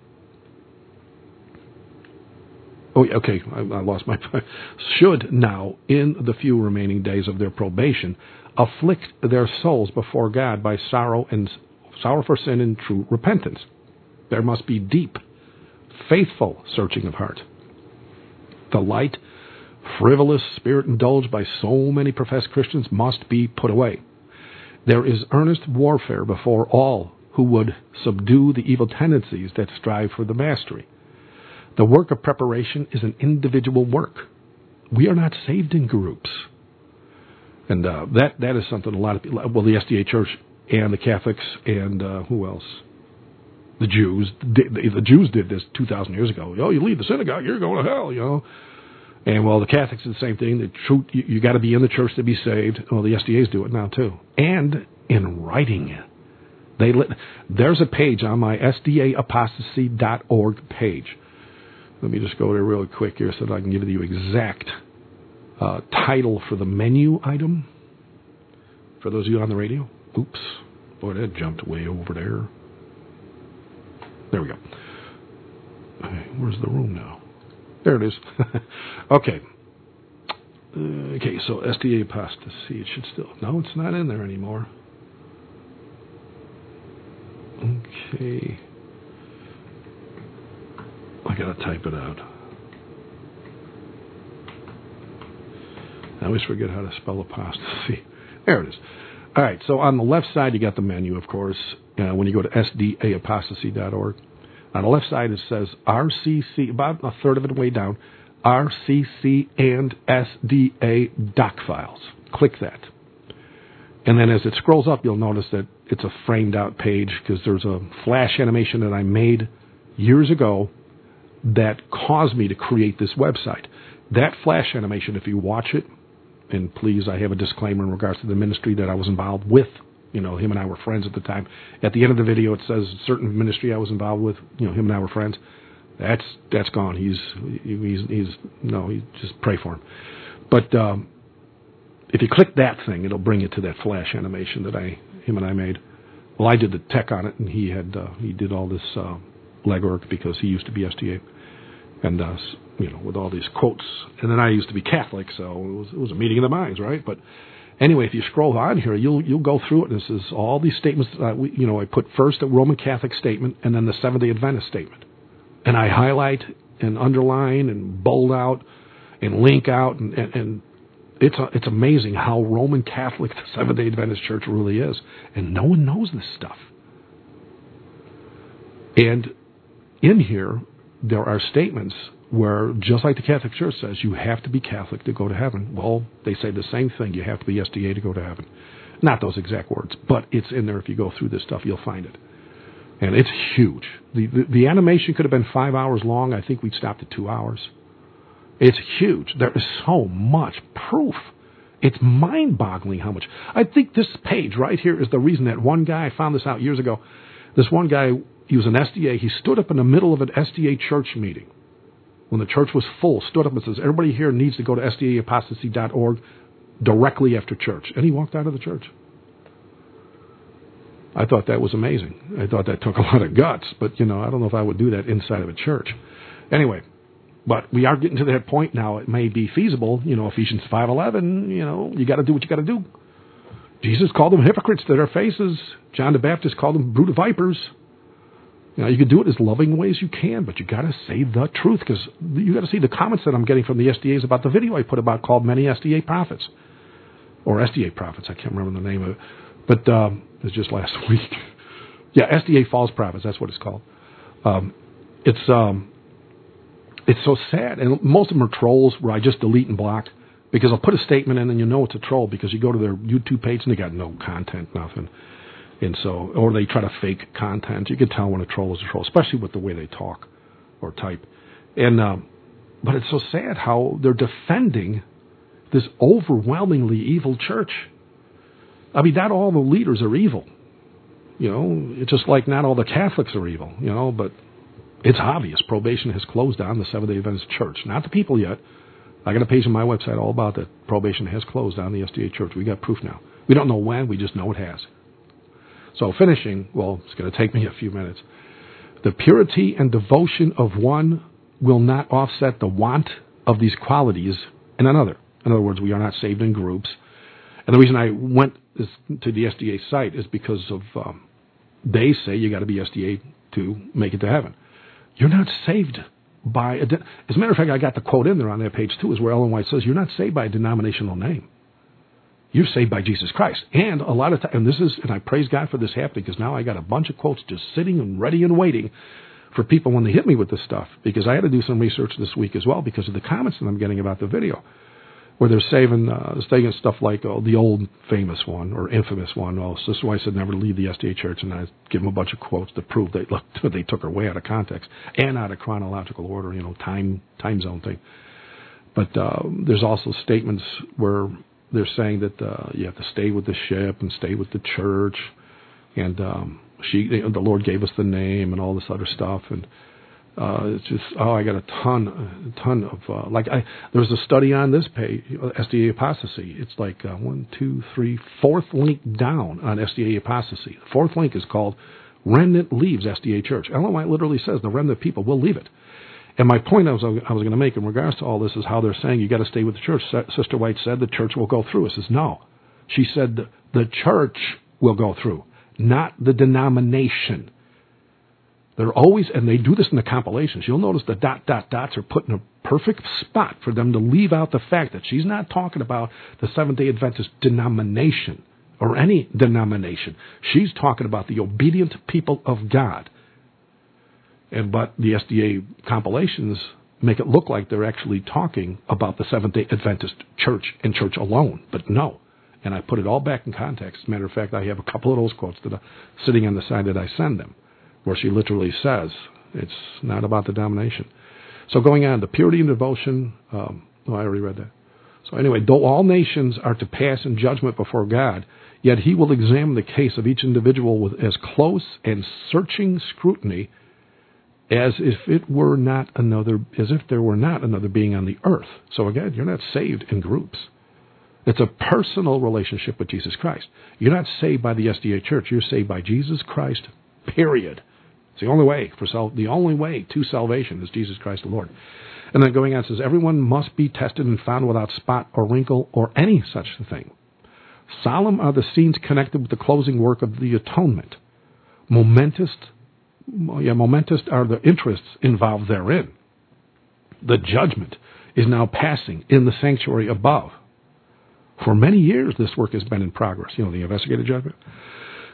Oh, okay, I, I lost my point. Should now, in the few remaining days of their probation, afflict their souls before God by sorrow and sorrow for sin and true repentance. There must be deep, faithful searching of heart. The light, frivolous spirit indulged by so many professed Christians must be put away. There is earnest warfare before all who would subdue the evil tendencies that strive for the mastery. The work of preparation is an individual work. We are not saved in groups. And uh, that that is something a lot of people, well, the S D A Church and the Catholics and uh, who else? The Jews. The, the Jews did this two thousand years ago. Oh, you leave the synagogue, you're going to hell, you know. And, well, the Catholics do the same thing. The truth, you, you got to be in the church to be saved. Well, the S D As do it now, too. And in writing. They let, there's a page on my S D A apostasy dot org page. Let me just go there really quick here so that I can give you the exact uh, title for the menu item. For those of you on the radio. Oops. Boy, that jumped way over there. There we go. Okay, where's the room now? There it is. Okay. Uh, okay, so S D A apostasy. It should still... No, it's not in there anymore. Okay. I gotta type it out. I always forget how to spell apostasy. There it is. All right, so on the left side, you got the menu, of course, uh, when you go to S D A apostasy dot org. On the left side, it says R C C, about a third of it way down, R C C and S D A doc files. Click that. And then as it scrolls up, you'll notice that it's a framed out page because there's a flash animation that I made years ago that caused me to create this website. That flash animation, if you watch it, and please, I have a disclaimer in regards to the ministry that I was involved with. You know, him and I were friends at the time. At the end of the video, it says certain ministry I was involved with. You know, him and I were friends. That's that's gone. He's he's he's no. He just pray for him. But um, if you click that thing, it'll bring you to that flash animation that I him and I made. Well, I did the tech on it, and he had uh, he did all this uh, legwork because he used to be S D A, and uh, you know, with all these quotes. And then I used to be Catholic, so it was it was a meeting of the minds, right? But anyway, if you scroll on here, you'll you'll go through it. This is all these statements. Uh, we, you know, I put first a Roman Catholic statement, and then the Seventh-day Adventist statement, and I highlight and underline and bold out and link out, and, and, and it's a, it's amazing how Roman Catholic the Seventh-day Adventist Church really is, and no one knows this stuff. And in here, there are statements where, just like the Catholic Church says, you have to be Catholic to go to heaven. Well, they say the same thing. You have to be S D A to go to heaven. Not those exact words, but it's in there. If you go through this stuff, you'll find it. And it's huge. The, the, the animation could have been five hours long. I think we'd stopped at two hours. It's huge. There is so much proof. It's mind-boggling how much. I think this page right here is the reason that one guy, I found this out years ago, this one guy, he was an S D A. He stood up in the middle of an S D A church meeting when the church was full, stood up and says, everybody here needs to go to S D A apostasy dot org directly after church. And he walked out of the church. I thought that was amazing. I thought that took a lot of guts, but, you know, I don't know if I would do that inside of a church. Anyway, but we are getting to that point now. It may be feasible, you know, Ephesians five eleven, you know, you got to do what you got to do. Jesus called them hypocrites to their faces. John the Baptist called them brood of vipers. You know, you can do it as loving ways you can, but you got to say the truth, because you got to see the comments that I'm getting from the S D As about the video I put about called Many S D A Prophets, or S D A Prophets. I can't remember the name of it, but um, it was just last week. Yeah, S D A False Prophets. That's what it's called. Um, it's um, it's so sad, and most of them are trolls where I just delete and block, because I'll put a statement in and you know it's a troll because you go to their YouTube page and they got no content, nothing. And so, or they try to fake content. You can tell when a troll is a troll, especially with the way they talk or type. And um, but it's so sad how they're defending this overwhelmingly evil church. I mean, not all the leaders are evil. You know, it's just like not all the Catholics are evil. You know, but it's obvious. Probation has closed down the Seventh-day Adventist Church. Not the people yet. I got a page on my website all about that. Probation has closed down the S D A Church. We got proof now. We don't know when. We just know it has. So finishing, well, it's going to take me a few minutes. The purity and devotion of one will not offset the want of these qualities in another. In other words, we are not saved in groups. And the reason I went is, to the S D A site is because of um, they say you got to be S D A to make it to heaven. You're not saved by a de- as a matter of fact, I got the quote in there on that page too, is where Ellen White says you're not saved by a denominational name. You're saved by Jesus Christ. And a lot of times, and this is, and I praise God for this happening, because now I got a bunch of quotes just sitting and ready and waiting for people when they hit me with this stuff, because I had to do some research this week as well because of the comments that I'm getting about the video, where they're saving, uh, saying stuff like, oh, the old famous one or infamous one. Oh, Sister White said never to leave the S D A Church, and I give them a bunch of quotes to prove they look, they took her way out of context and out of chronological order, you know, time time zone thing. But uh, there's also statements where they're saying that uh, you have to stay with the ship and stay with the church, and um, she, the Lord gave us the name and all this other stuff, and uh, it's just oh, I got a ton, a ton of uh, like I there was a study on this page, S D A apostasy. It's like uh, one, two, three, fourth link down on S D A apostasy. The fourth link is called "Remnant Leaves S D A Church." Ellen White literally says the remnant people will leave it. And my point I was, I was going to make in regards to all this is how they're saying you got to stay with the church. Sister White said the church will go through. I says, no. She said the, the church will go through, not the denomination. They're always, and they do this in the compilations. You'll notice the dot, dot, dots are put in a perfect spot for them to leave out the fact that she's not talking about the Seventh-day Adventist denomination or any denomination. She's talking about the obedient people of God. And but the S D A compilations make it look like they're actually talking about the Seventh-day Adventist church and church alone. But no. And I put it all back in context. As a matter of fact, I have a couple of those quotes that are sitting on the side that I send them, where she literally says it's not about the denomination. So going on, the purity and devotion, um, oh, I already read that. So anyway, though all nations are to pass in judgment before God, yet he will examine the case of each individual with as close and searching scrutiny as if it were not another, as if there were not another being on the earth. So again, you're not saved in groups. It's a personal relationship with Jesus Christ. You're not saved by the S D A Church. You're saved by Jesus Christ, period. It's the only way for sal- the only way to salvation is Jesus Christ the Lord. And then going on, it says, everyone must be tested and found without spot or wrinkle or any such thing. Solemn are the scenes connected with the closing work of the atonement. Momentous Yeah, momentous are the interests involved therein. The judgment is now passing in the sanctuary above. For many years, this work has been in progress. You know, the investigative judgment.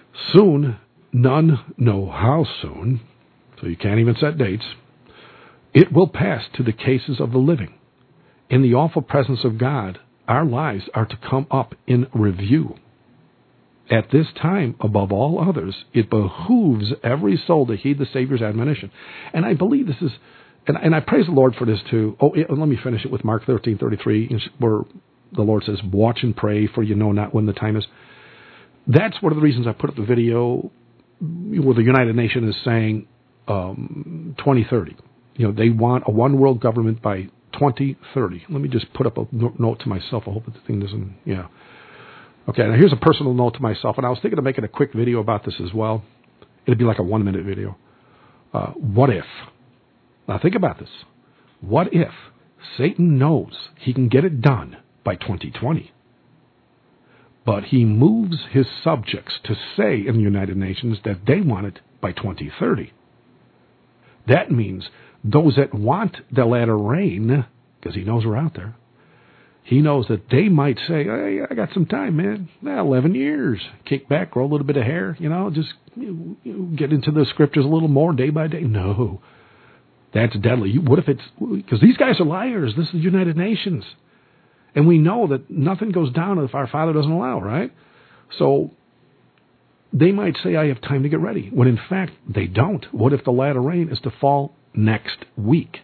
Soon, none know how soon, so you can't even set dates, It will pass to the cases of the living. In the awful presence of God, our lives are to come up in review. At this time, above all others, it behooves every soul to heed the Savior's admonition. And I believe this is, and, and I praise the Lord for this too. Oh, it, let me finish it with Mark thirteen thirty-three, where the Lord says, watch and pray, for you know not when the time is. That's one of the reasons I put up the video where the United Nations is saying um, twenty thirty. You know, they want a one-world government by twenty thirty. Let me just put up a note to myself. I hope that the thing doesn't, yeah. Okay, now here's a personal note to myself, and I was thinking of making a quick video about this as well. It'd be like a one-minute video. Uh, what if? Now think about this. What if Satan knows he can get it done by twenty twenty, but he moves his subjects to say in the United Nations that they want it by twenty thirty? That means those that want the latter rain, because he knows we're out there, he knows that they might say, hey, I got some time, man. Now, eleven years. Kick back, grow a little bit of hair, you know, just you know, get into the scriptures a little more day by day. No, that's deadly. What if it's, because these guys are liars. This is the United Nations. And we know that nothing goes down if our Father doesn't allow, right? So they might say, I have time to get ready, when in fact they don't. What if the latter rain is to fall next week?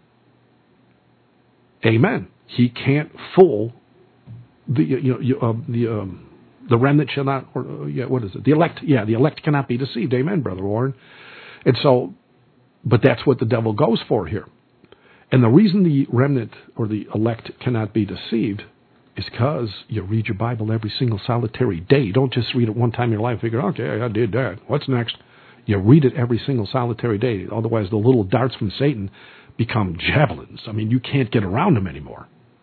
Amen. He can't fool the you know uh, the um, the remnant shall not or uh, yeah what is it the elect yeah the elect cannot be deceived. Amen, Brother Warren. And so, but that's what the devil goes for here. And the reason the remnant or the elect cannot be deceived is because you read your Bible every single solitary day. You don't just read it one time in your life and figure, okay, I did that. What's next? You read it every single solitary day. Otherwise, the little darts from Satan become javelins. I mean, you can't get around them anymore.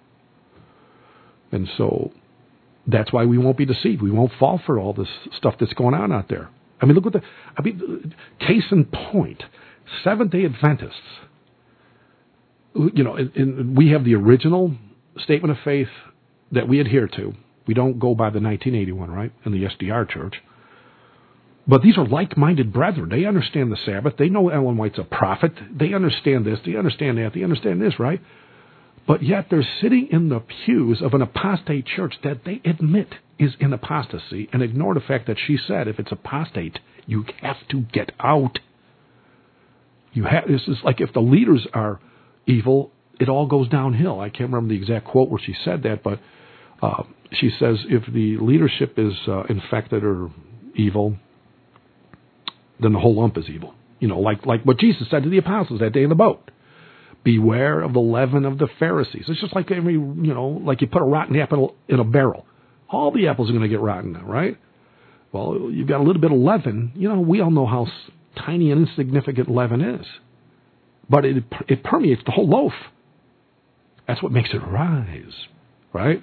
And so that's why we won't be deceived. We won't fall for all this stuff that's going on out there. I mean, look what the, I mean, case in point, Seventh-day Adventists, you know, and, and we have the original statement of faith that we adhere to. We don't go by the nineteen eighty-one, right, in the S D R church. But these are like-minded brethren. They understand the Sabbath. They know Ellen White's a prophet. They understand this. They understand that. They understand this, right? But yet they're sitting in the pews of an apostate church that they admit is in apostasy and ignore the fact that she said if it's apostate, you have to get out. You have. This is like if the leaders are evil, it all goes downhill. I can't remember the exact quote where she said that, but uh, she says if the leadership is uh, infected or evil, then the whole lump is evil. You know, like like what Jesus said to the apostles that day in the boat. Beware of the leaven of the Pharisees. It's just like every, you know, like you put a rotten apple in a barrel. All the apples are going to get rotten, right? Well, you've got a little bit of leaven. You know, we all know how tiny and insignificant leaven is. But it it permeates the whole loaf. That's what makes it rise, right?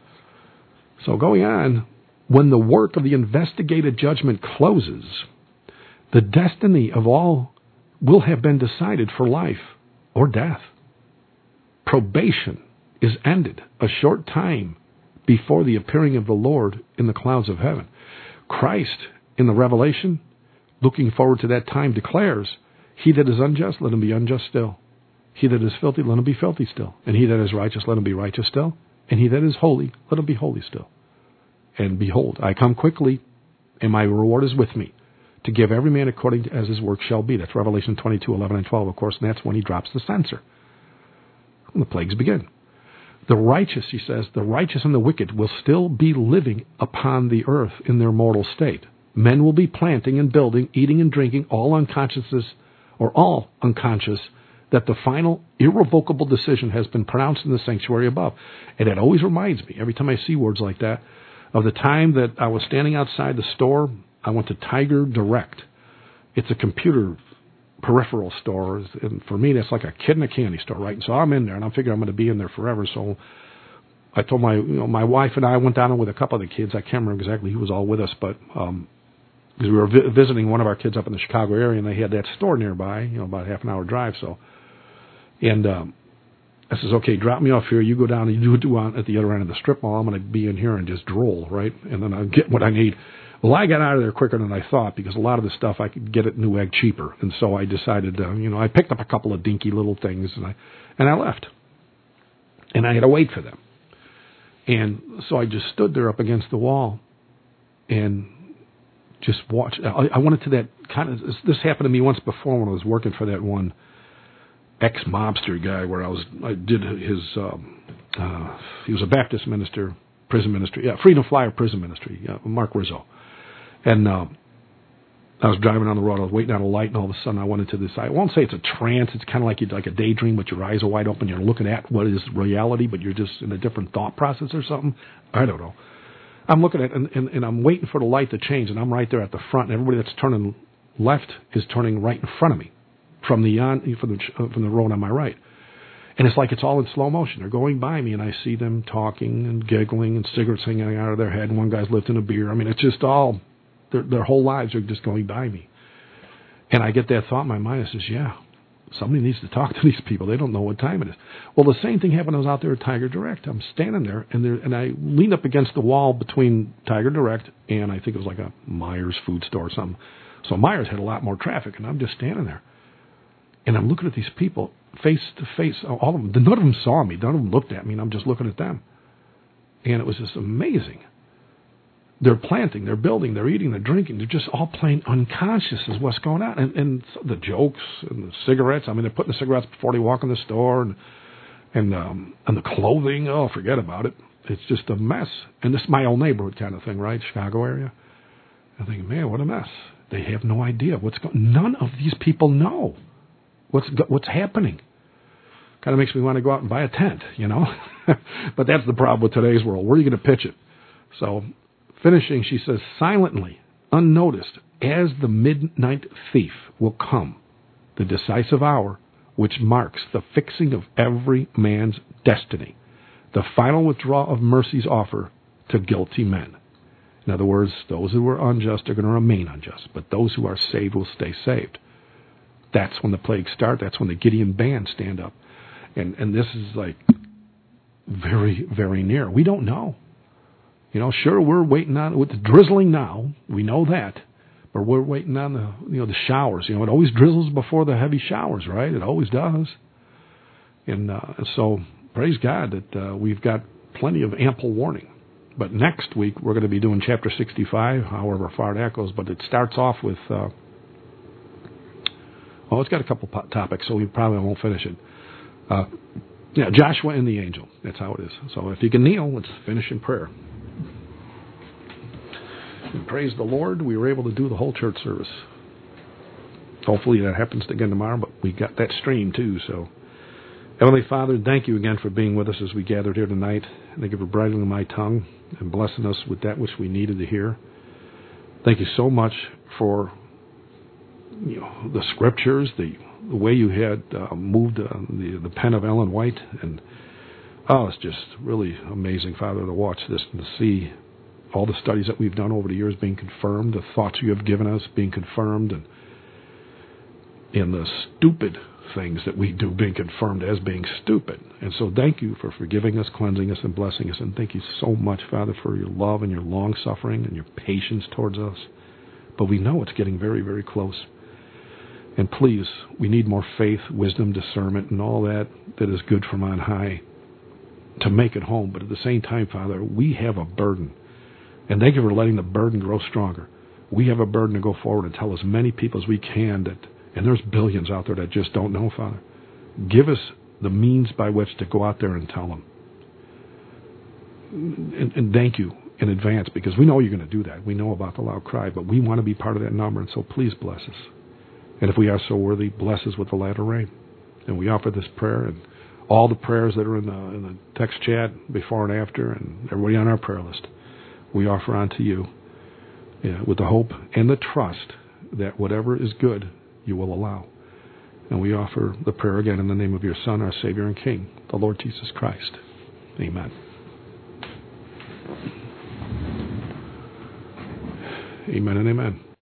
So going on, when the work of the investigated judgment closes, the destiny of all will have been decided for life or death. Probation is ended a short time before the appearing of the Lord in the clouds of heaven. Christ, in the Revelation, looking forward to that time, declares, he that is unjust, let him be unjust still. He that is filthy, let him be filthy still. And he that is righteous, let him be righteous still. And he that is holy, let him be holy still. And behold, I come quickly, and my reward is with me, to give every man according to as his work shall be. That's Revelation twenty-two, eleven, and twelve, of course, and that's when he drops the censer. And the plagues begin. The righteous, he says, the righteous and the wicked will still be living upon the earth in their mortal state. Men will be planting and building, eating and drinking, all unconscious, or all unconscious, that the final irrevocable decision has been pronounced in the sanctuary above. And it always reminds me, every time I see words like that, of the time that I was standing outside the store. I went to Tiger Direct. It's a computer peripheral store, and for me, that's like a kid in a candy store, right? And so I'm in there, and I'm figuring I'm going to be in there forever. So I told my, you know, my wife and I went down with a couple of the kids. I can't remember exactly who was all with us, but um, because we were vi- visiting one of our kids up in the Chicago area, and they had that store nearby, you know, about a half an hour drive. So, and um, I says, okay, drop me off here. You go down and you do it at the other end of the strip mall. I'm going to be in here and just drool, right? And then I'll get what I need. Well, I got out of there quicker than I thought because a lot of the stuff I could get at Newegg cheaper, and so I decided, uh, you know, I picked up a couple of dinky little things, and I and I left, and I had to wait for them, and so I just stood there up against the wall, and just watched. I, I went into that kind of. This happened to me once before when I was working for that one ex-mobster guy where I was. I did his. Um, uh, he was a Baptist minister, prison ministry, yeah, Freedom Flyer prison ministry, yeah, Mark Rizzo. And uh, I was driving on the road. I was waiting on a light, and all of a sudden I went into this. I won't say it's a trance. It's kind of like you like a daydream, but your eyes are wide open. You're looking at what is reality, but you're just in a different thought process or something. I don't know. I'm looking at and, and, and I'm waiting for the light to change, and I'm right there at the front. And everybody that's turning left is turning right in front of me from the on from the from the road on my right. And it's like it's all in slow motion. They're going by me, and I see them talking and giggling and cigarettes hanging out of their head. And one guy's lifting a beer. I mean, it's just all. Their, their whole lives are just going by me. And I get that thought in my mind. I says, yeah, somebody needs to talk to these people. They don't know what time it is. Well, the same thing happened when I was out there at Tiger Direct. I'm standing there, and there, and I leaned up against the wall between Tiger Direct and I think it was like a Myers food store or something. So Myers had a lot more traffic, and I'm just standing there. And I'm looking at these people face to face. All of them, none of them saw me. None of them looked at me, and I'm just looking at them. And it was just amazing. They're planting, they're building, they're eating, they're drinking. They're just all plain unconscious is what's going on. And, and the jokes and the cigarettes. I mean, they're putting the cigarettes before they walk in the store, and and um, and the clothing. Oh, forget about it. It's just a mess. And this is my old neighborhood kind of thing, right? Chicago area. I'm thinking, man, what a mess. They have no idea what's going. None of these people know what's what's happening. Kind of makes me want to go out and buy a tent, you know. But that's the problem with today's world. Where are you going to pitch it? So. Finishing, she says, silently, unnoticed, as the midnight thief will come, the decisive hour which marks the fixing of every man's destiny, the final withdrawal of mercy's offer to guilty men. In other words, those who are unjust are going to remain unjust, but those who are saved will stay saved. That's when the plagues start. That's when the Gideon band stand up. And, and this is like very, very near. We don't know. You know, sure, we're waiting on, it's drizzling now, we know that, but we're waiting on the, you know, the showers. You know, it always drizzles before the heavy showers, right? It always does. And uh, so, praise God that uh, we've got plenty of ample warning. But next week, we're going to be doing chapter sixty-five, however far that goes, but it starts off with, uh, oh, it's got a couple topics, so we probably won't finish it. Uh, yeah, Joshua and the angel, that's how it is. So if you can kneel, let's finish in prayer. And praise the Lord, we were able to do the whole church service. Hopefully that happens again tomorrow, but we got that stream too. So, Heavenly Father, thank you again for being with us as we gathered here tonight. Thank you for bridling my tongue and blessing us with that which we needed to hear. Thank you so much for, you know, the scriptures, the, the way you had uh, moved uh, the the pen of Ellen White, and oh, it's just really amazing, Father, to watch this and to see all the studies that we've done over the years being confirmed, the thoughts you have given us being confirmed, and and the stupid things that we do being confirmed as being stupid. And so thank you for forgiving us, cleansing us, and blessing us. And thank you so much, Father, for your love and your long-suffering and your patience towards us. But we know it's getting very, very close. And please, we need more faith, wisdom, discernment, and all that that is good from on high to make it home. But at the same time, Father, we have a burden. And thank you for letting the burden grow stronger. We have a burden to go forward and tell as many people as we can that, and there's billions out there that just don't know, Father. Give us the means by which to go out there and tell them. And, and thank you in advance, because we know you're going to do that. We know about the loud cry, but we want to be part of that number, and so please bless us. And if we are so worthy, bless us with the latter rain. And we offer this prayer and all the prayers that are in the, in the text chat before and after, and everybody on our prayer list. We offer unto you yeah, with the hope and the trust that whatever is good, you will allow. And we offer the prayer again in the name of your Son, our Savior and King, the Lord Jesus Christ. Amen. Amen and amen.